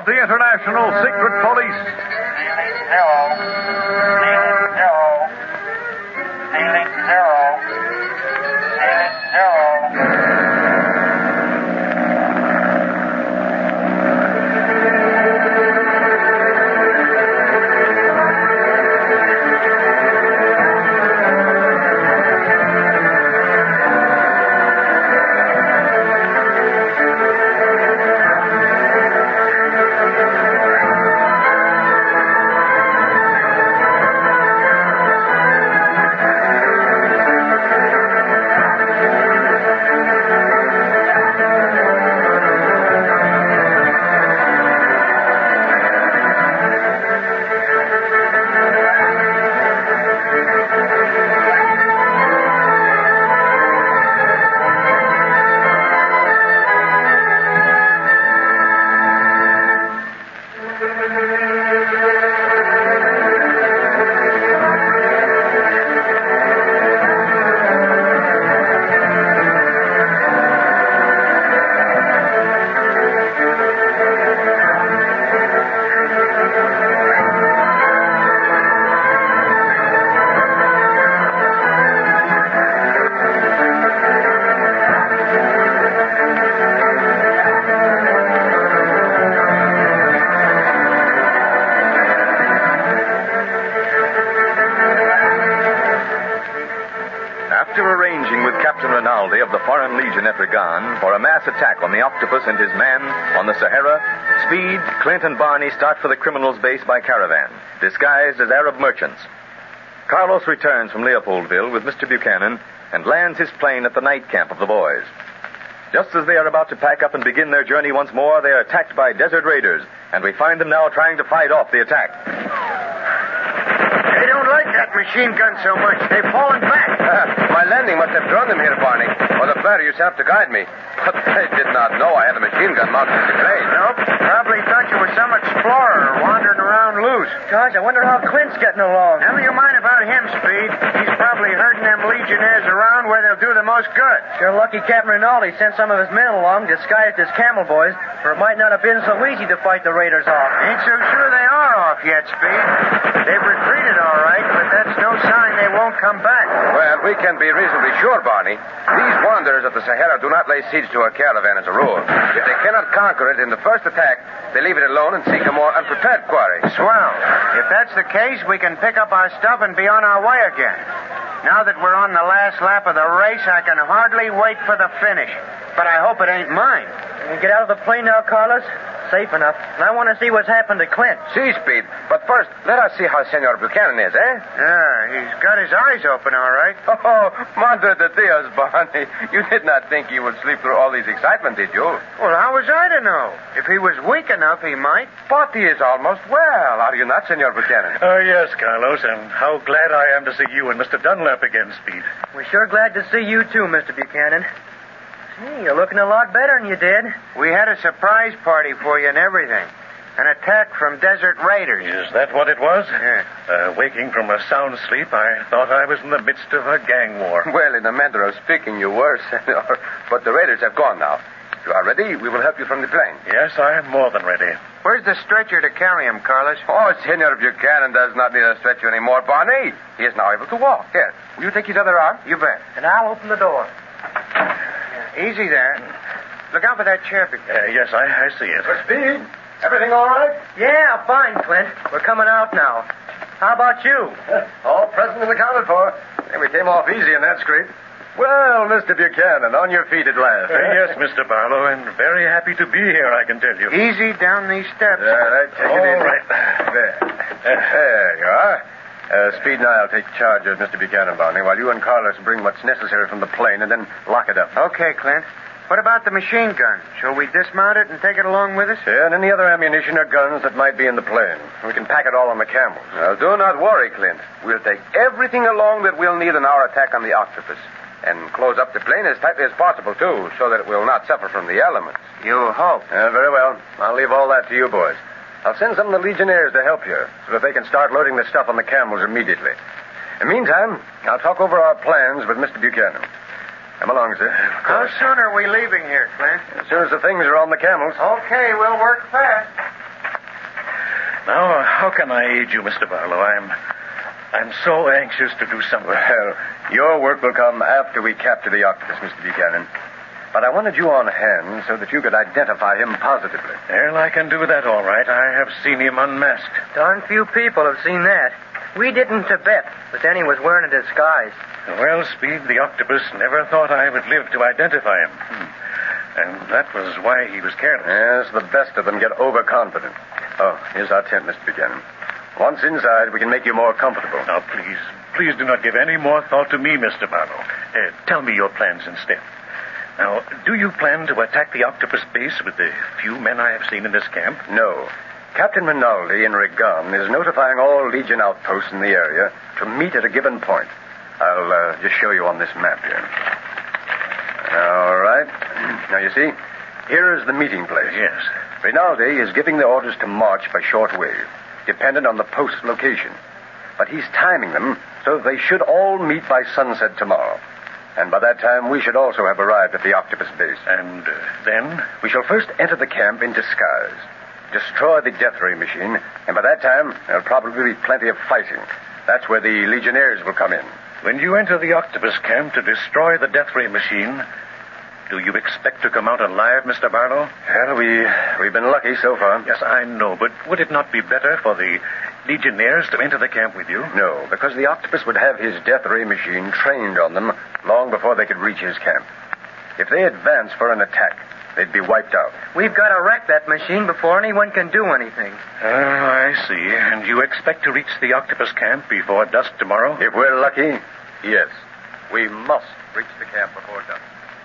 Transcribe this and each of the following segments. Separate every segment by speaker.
Speaker 1: the International Secret Police.
Speaker 2: Ceiling zero. Ceiling zero.
Speaker 3: Of the Foreign Legion at Regan for a mass attack on the Octopus and his man on the Sahara, Speed, Clint, and Barney start for the criminals' base by caravan, disguised as Arab merchants. Carlos returns from Leopoldville with Mr. Buchanan and lands his plane at the night camp of the boys. Just as they are about to pack up and begin their journey once more, they are attacked by desert raiders, and we find them now trying to fight off the attack.
Speaker 4: They don't like that machine gun so much. They've fallen back.
Speaker 5: My landing must have drawn them here, Barney. Or the better yourself to guide me. But they did not know I had a machine gun mounted in the plane.
Speaker 4: Nope. Probably thought you were some explorer wandering around loose.
Speaker 6: Gosh, I wonder how Clint's getting along.
Speaker 4: Never you mind about him, Speed. He's probably herding them Legionnaires around where they'll do the most good.
Speaker 6: Sure lucky Captain Rinaldi sent some of his men along disguised as camel boys, for it might not have been so easy to fight the raiders off.
Speaker 4: Ain't so sure they are off yet, Speed. They've retreated all right, but that's no sign they won't come back.
Speaker 5: Well, we can be reasonably sure, Barney. These wanderers of the Sahara do not lay siege to a caravan as a rule. If they cannot conquer it in the first attack, they leave it alone and seek a more unprepared quarry.
Speaker 4: Swell. If that's the case, we can pick up our stuff and be on our way again. Now that we're on the last lap of the race, I can hardly wait for the finish. But I hope it ain't mine.
Speaker 6: Can you get out of the plane now, Carlos? Safe enough. And I want to see what's happened to Clint.
Speaker 5: See, Speed. But first, let us see how Senor Buchanan is, eh?
Speaker 4: Yeah, he's got his eyes open, all right.
Speaker 5: Oh, Madre de Dios, Barney. You did not think he would sleep through all this excitement, did you?
Speaker 4: Well, how was I to know? If he was weak enough, he might.
Speaker 5: But he is almost well. Are you not, Senor Buchanan?
Speaker 1: Oh, yes, Carlos, and how glad I am to see you and Mr. Dunlap again, Speed.
Speaker 6: We're sure glad to see you, too, Mr. Buchanan. Hey, you're looking a lot better than you did.
Speaker 4: We had a surprise party for you and everything. An attack from desert raiders.
Speaker 1: Is that what it was?
Speaker 4: Yeah.
Speaker 1: Waking from a sound sleep, I thought I was in the midst of a gang war.
Speaker 5: Well, in a manner of speaking, you were, Senor. But the raiders have gone now. If you are ready, we will help you from the plane.
Speaker 1: Yes, I am more than ready.
Speaker 4: Where's the stretcher to carry him, Carlos?
Speaker 5: Oh, Senor Buchanan does not need a stretcher anymore, Barney. He is now able to walk. Here, will you take his other arm?
Speaker 4: You bet.
Speaker 6: And I'll open the door.
Speaker 4: Easy there. Look out for that chair.
Speaker 1: Yes, I see it.
Speaker 5: Speed, everything all right?
Speaker 6: Yeah, fine, Clint. We're coming out now. How about you?
Speaker 5: All present and accounted for. And we came off easy in that scrape. Well, Mr. Buchanan, on your feet at last.
Speaker 1: Yes, Mr. Barlow, and very happy to be here, I can tell you.
Speaker 4: Easy down these steps.
Speaker 5: Right, take it
Speaker 1: All
Speaker 5: easy.
Speaker 1: right.
Speaker 5: There you are. Speed and I'll take charge of Mr. Buchanan, Barney, while you and Carlos bring what's necessary from the plane and then lock it up.
Speaker 4: Okay, Clint. What about the machine gun? Shall we dismount it and take it along with us?
Speaker 5: Yeah, and any other ammunition or guns that might be in the plane. We can pack it all on the camels. Now, do not worry, Clint. We'll take everything along that we'll need in our attack on the Octopus. And close up the plane as tightly as possible, too, so that it will not suffer from the elements.
Speaker 4: You hope.
Speaker 5: Very well. I'll leave all that to you boys. I'll send some of the Legionnaires to help you, so that they can start loading the stuff on the camels immediately. In the meantime, I'll talk over our plans with Mr. Buchanan. Come along, sir.
Speaker 4: How soon are we leaving here, Clint?
Speaker 5: As soon as the things are on the camels.
Speaker 4: Okay, we'll work fast.
Speaker 1: Now, how can I aid you, Mr. Barlow? I'm so anxious to do something.
Speaker 5: Well, your work will come after we capture the octopus, Mr. Buchanan. But I wanted you on hand so that you could identify him positively.
Speaker 1: Well, I can do that all right. I have seen him unmasked.
Speaker 6: Darn few people have seen that. We did in Tibet, but then he was wearing a disguise.
Speaker 1: Well, Speed, the octopus never thought I would live to identify him. And that was why he was careless.
Speaker 5: Yes, the best of them get overconfident. Oh, here's our tent, Mr. Buchanan. Once inside, we can make you more comfortable.
Speaker 1: Now, please do not give any more thought to me, Mr. Barlow. Tell me your plans instead. Now, do you plan to attack the octopus base with the few men I have seen in this camp?
Speaker 5: No. Captain Rinaldi in Regan is notifying all Legion outposts in the area to meet at a given point. I'll just show you on this map here. All right. Now, you see, here is the meeting place.
Speaker 1: Yes.
Speaker 5: Rinaldi is giving the orders to march by shortwave, dependent on the post's location. But he's timing them so they should all meet by sunset tomorrow. And by that time, we should also have arrived at the octopus base.
Speaker 1: And then?
Speaker 5: We shall first enter the camp in disguise, destroy the death ray machine, and by that time, there'll probably be plenty of fighting. That's where the Legionnaires will come in.
Speaker 1: When you enter the octopus camp to destroy the death ray machine, do you expect to come out alive, Mr. Barlow?
Speaker 5: Well, we've been lucky so far.
Speaker 1: Yes, I know, but would it not be better for the Legionnaires to enter the camp with you?
Speaker 5: No, because the octopus would have his death ray machine trained on them long before they could reach his camp. If they advance for an attack, they'd be wiped out.
Speaker 6: We've got to wreck that machine before anyone can do anything.
Speaker 1: Oh, I see. And you expect to reach the octopus camp before dusk tomorrow?
Speaker 5: If we're lucky, yes. We must reach the camp before dusk.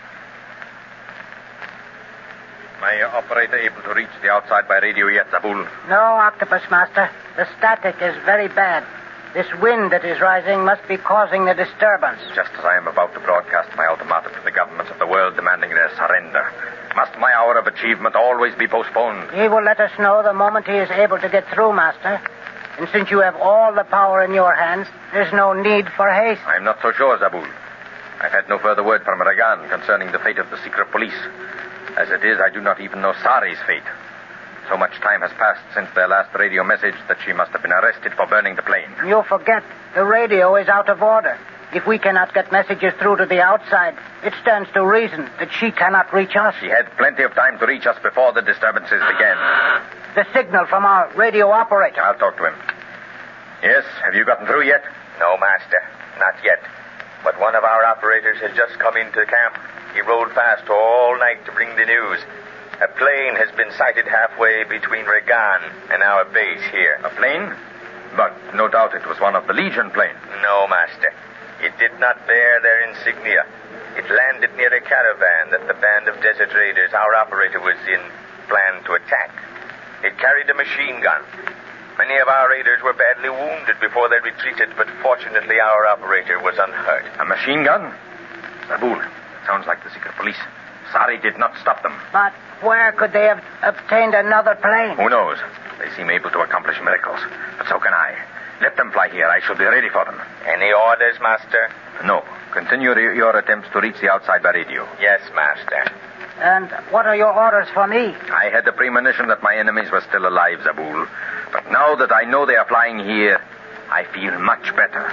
Speaker 3: My operator able to reach the outside by radio yet, Zabul?
Speaker 7: No, Octopus Master. The static is very bad. This wind that is rising must be causing the disturbance.
Speaker 3: Just as I am about to broadcast my ultimatum to the governments of the world demanding their surrender, must my hour of achievement always be postponed?
Speaker 7: He will let us know the moment he is able to get through, Master. And since you have all the power in your hands, there's no need for haste.
Speaker 3: I'm not so sure, Zabul. I've had no further word from Regan concerning the fate of the secret police. As it is, I do not even know Sari's fate. So much time has passed since their last radio message that she must have been arrested for burning the plane.
Speaker 7: You forget, the radio is out of order. If we cannot get messages through to the outside, it stands to reason that she cannot reach us.
Speaker 3: She had plenty of time to reach us before the disturbances began.
Speaker 7: The signal from our radio operator.
Speaker 3: I'll talk to him. Yes, have you gotten through yet?
Speaker 8: No, Master, not yet. But one of our operators has just come into camp. He rode fast all night to bring the news. A plane has been sighted halfway between Regan and our base here.
Speaker 3: A plane? But no doubt it was one of the Legion planes.
Speaker 8: No, Master. It did not bear their insignia. It landed near a caravan that the band of desert raiders our operator was in planned to attack. It carried a machine gun. Many of our raiders were badly wounded before they retreated, but fortunately our operator was unhurt.
Speaker 3: A machine gun? Zabul, sounds like the secret police. Sari did not stop them.
Speaker 7: But where could they have obtained another plane?
Speaker 3: Who knows? They seem able to accomplish miracles. But so can I. Let them fly here. I shall be ready for them.
Speaker 8: Any orders, Master?
Speaker 3: No. Continue your attempts to reach the outside by radio.
Speaker 8: Yes, Master.
Speaker 7: And what are your orders for me?
Speaker 3: I had the premonition that my enemies were still alive, Zabul. But now that I know they are flying here, I feel much better.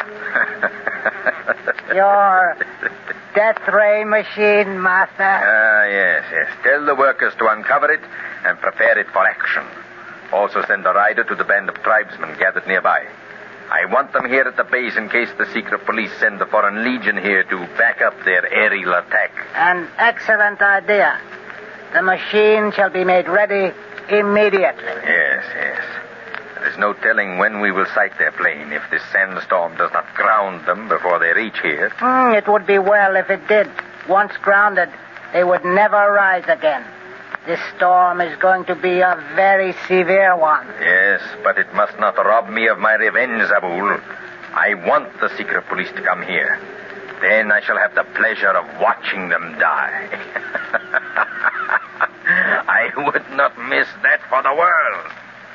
Speaker 7: Your death ray machine, Master?
Speaker 3: Yes. Tell the workers to uncover it and prepare it for action. Also send a rider to the band of tribesmen gathered nearby. I want them here at the base in case the secret police send the Foreign Legion here to back up their aerial attack.
Speaker 7: An excellent idea. The machine shall be made ready immediately.
Speaker 3: Yes. There is no telling when we will sight their plane if this sandstorm does not ground them before they reach here.
Speaker 7: It would be well if it did. Once grounded, they would never rise again. This storm is going to be a very severe one.
Speaker 3: Yes, but it must not rob me of my revenge, Zabul. I want the secret police to come here. Then I shall have the pleasure of watching them die. I would not miss that for the world.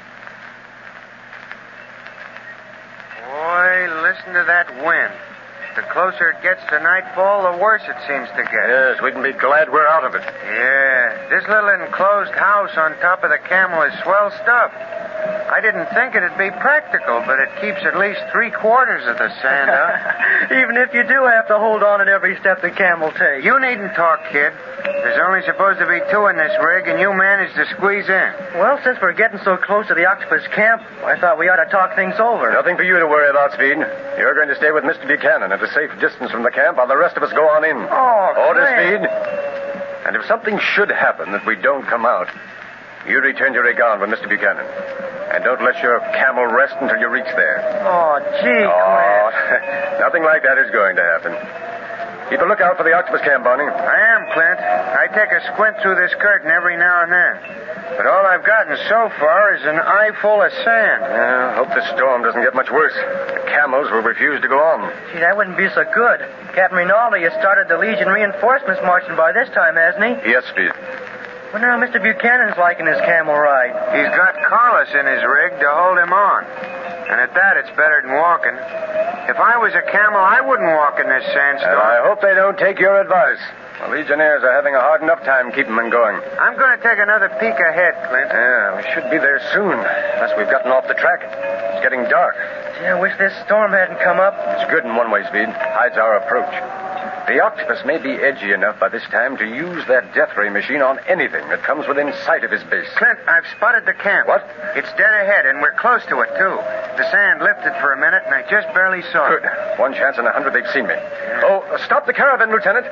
Speaker 4: Boy, listen to that wind. The closer it gets to nightfall, the worse it seems to get.
Speaker 5: Yes, we can be glad we're out of it.
Speaker 4: Yeah, this little enclosed house on top of the Camel is swell stuff. I didn't think it'd be practical, but it keeps at least 3/4 of the sand out.
Speaker 6: Even if you do have to hold on at every step the camel takes.
Speaker 4: You needn't talk, kid. There's only supposed to be 2 in this rig, and you managed to squeeze in.
Speaker 6: Well, since we're getting so close to the octopus camp, I thought we ought to talk things over.
Speaker 5: Nothing for you to worry about, Speed. You're going to stay with Mr. Buchanan at a safe distance from the camp while the rest of us go on in.
Speaker 6: Oh,
Speaker 5: Order,
Speaker 6: Clint.
Speaker 5: Speed. And if something should happen that we don't come out, you return to Regan with Mr. Buchanan. And don't let your camel rest until you reach there.
Speaker 6: Oh, gee,
Speaker 5: Oh,
Speaker 6: Clint.
Speaker 5: nothing like that is going to happen. Keep a lookout for the octopus camp, Barney.
Speaker 4: I am, Clint. I take a squint through this curtain every now and then. But all I've gotten so far is an eye full of sand.
Speaker 5: Hope the storm doesn't get much worse. The camels will refuse to go on.
Speaker 6: Gee, that wouldn't be so good. Captain Rinaldi has started the Legion reinforcements marching by this time, hasn't he?
Speaker 5: Yes, Speed.
Speaker 6: Wonder how Mr. Buchanan's liking his camel ride.
Speaker 4: He's got Carlos in his rig to hold him on. And at that, it's better than walking. If I was a camel, I wouldn't walk in this sandstorm.
Speaker 5: I hope they don't take your advice. The Legionnaires are having a hard enough time keeping them going.
Speaker 4: I'm going to take another peek ahead, Clint.
Speaker 5: Yeah, we should be there soon, unless we've gotten off the track. It's getting dark.
Speaker 6: Gee, I wish this storm hadn't come up.
Speaker 5: It's good in one way, Speed. Hides our approach. The octopus may be edgy enough by this time to use that death ray machine on anything that comes within sight of his base.
Speaker 4: Clint, I've spotted the camp.
Speaker 5: What?
Speaker 4: It's dead ahead, and we're close to it, too. The sand lifted for a minute, and I just barely saw
Speaker 5: Good.
Speaker 4: it.
Speaker 5: 1 chance in 100 they've seen me. Oh, stop the caravan, Lieutenant.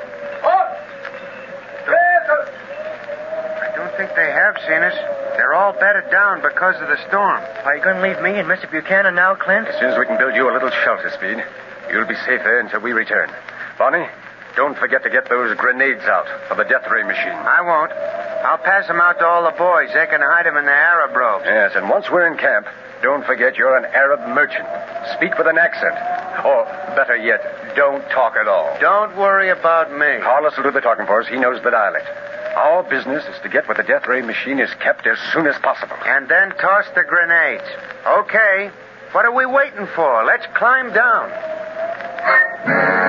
Speaker 4: I don't think they have seen us. They're all bedded down because of the storm.
Speaker 6: Are you going to leave me and Mr. Buchanan now, Clint?
Speaker 5: As soon as we can build you a little shelter, Speed, you'll be safe there until we return. Bonnie, don't forget to get those grenades out for the death ray machine.
Speaker 4: I won't. I'll pass them out to all the boys. They can hide them in their Arab robes.
Speaker 5: Yes, and once we're in camp, don't forget you're an Arab merchant. Speak with an accent. Or, better yet, don't talk at all.
Speaker 4: Don't worry about me.
Speaker 5: Carlos will do the talking for us. He knows the dialect. Our business is to get where the death ray machine is kept as soon as possible.
Speaker 4: And then toss the grenades. Okay. What are we waiting for? Let's climb down.